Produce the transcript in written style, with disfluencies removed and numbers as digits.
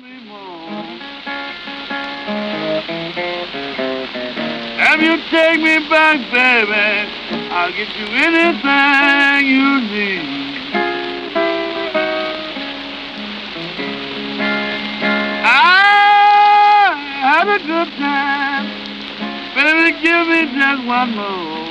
me more. If you take me back, baby, I'll get you anything you need. I had a good time, baby, give me just one more.